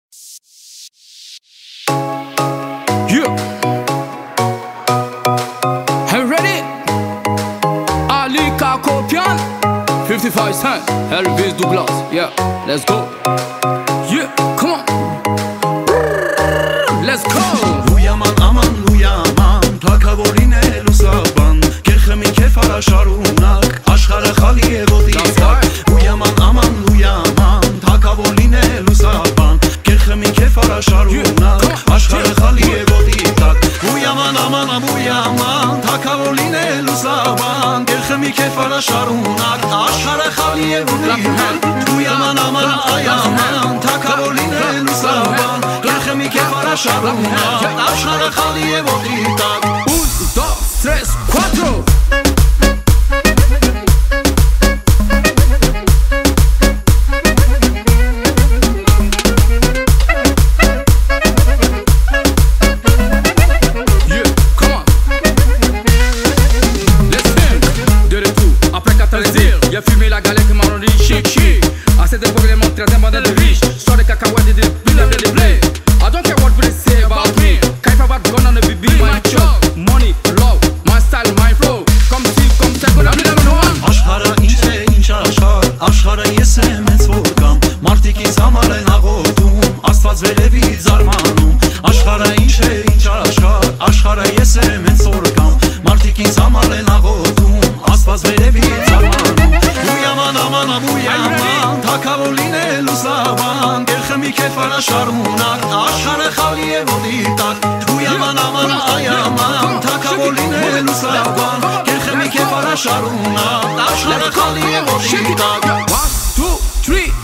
Yeah. Are you ready? Ali Kakopian 55 Cent, Elvis Douglas. Yeah, let's go. Yeah, come on. Let's go. Լույաման աման լույաման թակավորին է լուսաբան Գերխմի կեֆ արաշարունակ աշխարը խալի է ոտի տակ Լույաման աման լույաման թակավորին է լուսաբան Գերխմի կեֆ արաշարունակ աշխարը խալի է ոտի տակ Լույաման աման լույաման թակավորին է լուսաբան Գերխմի կեֆ արաշարունակ աշխարը խալի է ոտի տակ Լույաման աման այաման թակավորին է լուսաբան Գերխմի կեֆ արաշարունակ աշխարը խալի է ոտի տակ 1, 2, 3, 4. Y'a fumé la galette qui m'a rendu chic chic. À cette époque les montres très modèles de riches. Soit des cacahuètes et des bulles de blé. I don't care what people say about me. Can't have gun on the BB, my job. Money, love, my style, my flow. Comme si, comme ça, qu'on a mis dans one. Աշխարը ինչ է, ինչ աշխար Աշխարը ես եմ հենց որ կամ Մարդիկից համար են աղոթում Աստված վերևից զարմանում Աշխարը ինչ է, ինչ աշխար Աշխարը ես եմ հենց որ կամ Մարդիկից համար են աղոթում Աստված վերևից զարմանում Լույաման աման ամույաման Թակավորին է լուսաբան Գերխմի կեֆ արաշարունակ Աշխարը խալի է ոտի տակ Լույաման աման այաման Թակավորին է լուսաբան Գերխմի կեֆ արաշարունակ Աշխարը խալի է ոտի տակ 1, 2, 3.